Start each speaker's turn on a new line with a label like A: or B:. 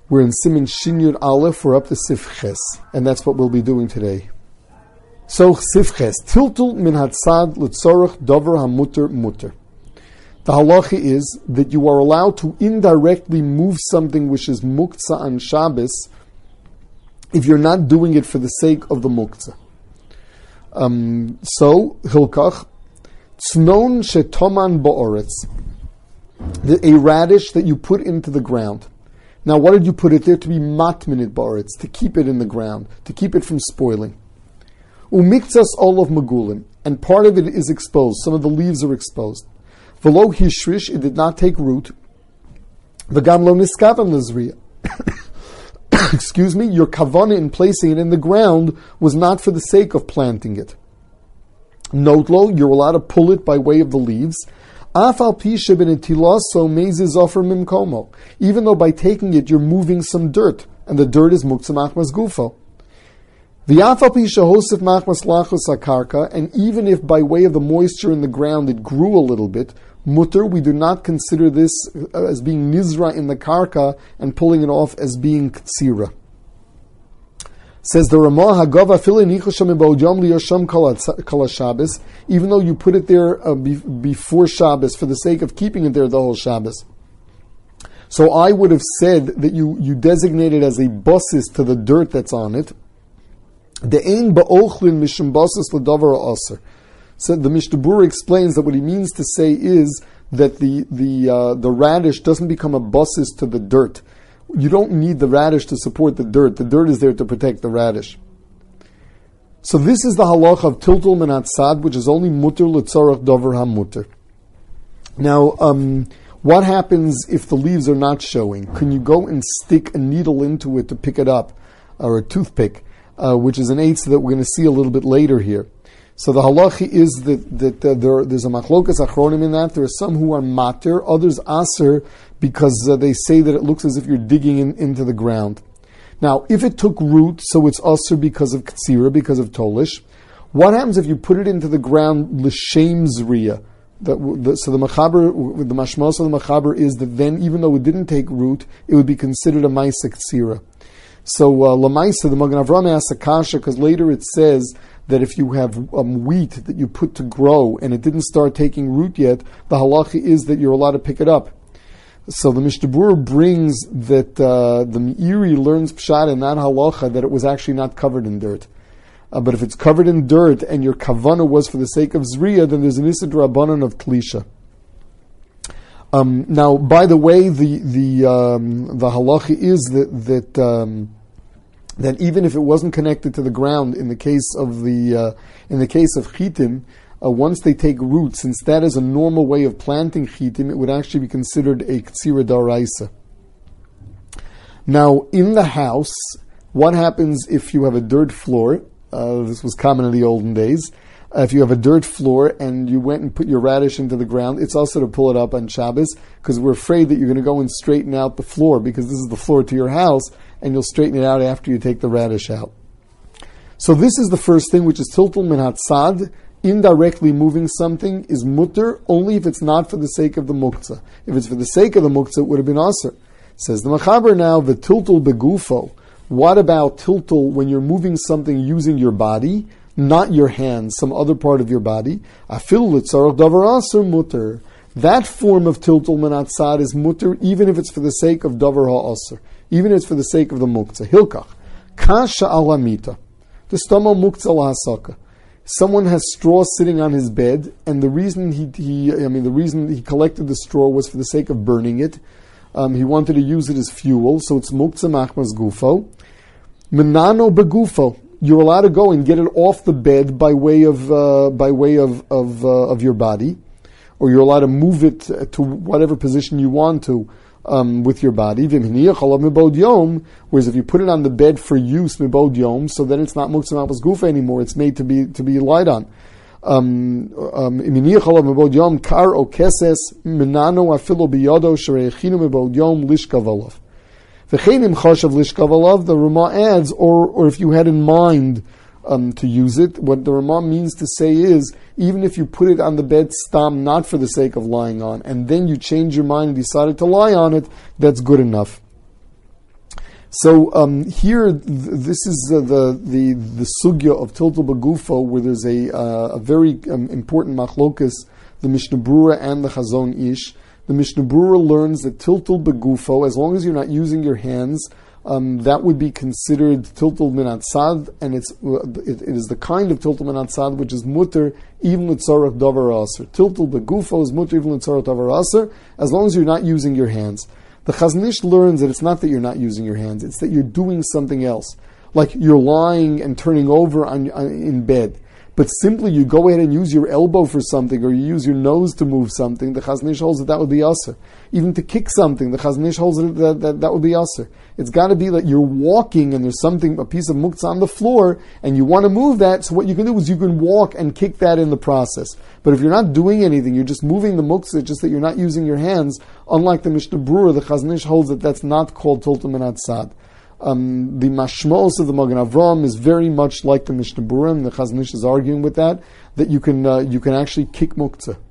A: We're in Siman Shin Yud Aleph. We're up to Sif Ches, and that's what we'll be doing today. So Sif Ches, Tiltul min hatzad l'tzorach dover hamuter muter. The halacha is that you are allowed to indirectly move something which is muktzah on Shabbos if you're not doing it for the sake of the muktzah. So Hilkach, tznon shetoman ba'oretz, a radish that you put into the ground. Now, what did you put it there? To be matminit ba'oretz, to keep it in the ground, to keep it from spoiling. Umiktzas olav magulin, and part of it is exposed. Some of the leaves are exposed. V'lo hishrish, it did not take root. V'gam lo niskavan lezriya. Excuse me, your kavana in placing it in the ground was not for the sake of planting it. Note lo, you're allowed to pull it by way of the leaves. Afal pisha benetilaso mezes offer mimkomo. Even though by taking it you're moving some dirt, and the dirt is muktzah machmas gufo. V'afal pisha hosef machmas lachos akarka, and even if by way of the moisture in the ground it grew a little bit, mutter, we do not consider this as being nizra in the karka and pulling it off as being ktsira. Says the Ramah, Hagava filin ichasham ibodiyom liyosham kala Shabbos, even though you put it there before Shabbos for the sake of keeping it there the whole Shabbos. So I would have said that you designate it as a basis to the dirt that's on it. De'ein ba'ochlin mishum basis l'davar aser. So the Mishnah Berurah explains that what he means to say is that the radish doesn't become a basis to the dirt. You don't need the radish to support the dirt. The dirt is there to protect the radish. So this is the halacha of tiltul min hatzad, which is only mutter l'tzorach dover hamuter. Now, what happens if the leaves are not showing? Can you go and stick a needle into it to pick it up, or a toothpick, which is an eitz that we're going to see a little bit later here. So the halacha is that there's a machlokas achronim in that. There are some who are mater, others aser, because they say that it looks as if you're digging into the ground. Now, if it took root, so it's aser because of ktsira, because of tolish. What happens if you put it into the ground l'shem zriya? So the machaber, the mashmas of the machaber is that then, even though it didn't take root, it would be considered a ma'isa ktsira. So lamaisa, the Magen Avraham asks a kasha, because later it says that if you have wheat that you put to grow and it didn't start taking root yet, the halacha is that you're allowed to pick it up. So the Mishnah Berurah brings that the Meiri learns pshat in that halacha that it was actually not covered in dirt. But if it's covered in dirt and your kavana was for the sake of zriya, then there's an issa d'rabbanan of tlisha. Now, by the way, the halacha is that even if it wasn't connected to the ground, in the case of chitim, once they take root, since that is a normal way of planting chitim, it would actually be considered a ktsira daraisa. Now, in the house, what happens if you have a dirt floor? This was common in the olden days. If you have a dirt floor and you went and put your radish into the ground, it's also to pull it up on Shabbos, because we're afraid that you're going to go and straighten out the floor, because this is the floor to your house, and you'll straighten it out after you take the radish out. So this is the first thing, which is tiltul min hatzad. Indirectly moving something is mutter only if it's not for the sake of the muktzah. If it's for the sake of the muktzah, it would have been aser. Says the machaber now, the tiltul begufo. What about tiltul when you're moving something using your body, not your hands, some other part of your body? Afil litzarach davar aser mutter. That form of tiltul min hatzad is mutter even if it's for the sake of davar ha'aser, even if it's for the sake of the muktzah. Hilkach kasha alamita. The stama muktzah lahasaka. Someone has straw sitting on his bed, and the reason he collected the straw was for the sake of burning it. He wanted to use it as fuel, so it's muktzah machmas gufo. Menano begufo. You're allowed to go and get it off the bed by way of your body, or you're allowed to move it to whatever position you want to with your body. Whereas if you put it on the bed for use mibod yom, so then it's not muktzah machmas gufa anymore. It's made to be lied on. Kar o keses minano afilo biyodo sherechinu mibod yom lishkav. V'cheinim chashav lishkav alav. The Ramah adds, or if you had in mind to use it, what the Ramah means to say is, even if you put it on the bed stam, not for the sake of lying on, and then you change your mind and decided to lie on it, that's good enough. So here, this is the sugya of tiltul begufo, where there's a very important machlokas, the Mishnah Brura and the Chazon Ish. The Mishnah Brura learns that tiltul begufo, as long as you're not using your hands, that would be considered tiltul min atzad, and it is the kind of tiltul min atzad which is mutter even l'tzarech davar aser. Tiltul begufo is mutter even l'tzarech davar aser, as long as you're not using your hands. The Chazon Ish learns that it's not that you're not using your hands, it's that you're doing something else. Like you're lying and turning over in bed. But simply you go ahead and use your elbow for something, or you use your nose to move something, the Chazon Ish holds that would be aser. Even to kick something, the Chazon Ish holds that would be aser. It's got to be that you're walking and there's something, a piece of muktzah on the floor, and you want to move that, so what you can do is you can walk and kick that in the process. But if you're not doing anything, you're just moving the muktzah, just that you're not using your hands, unlike the Mishnah Brura, the Chazon Ish holds that that's not called tiltul min atzad. The mashmos of the Magen Avraham is very much like the Mishnah Brura, and the Chazon Ish is arguing with that you can actually kick muktzah.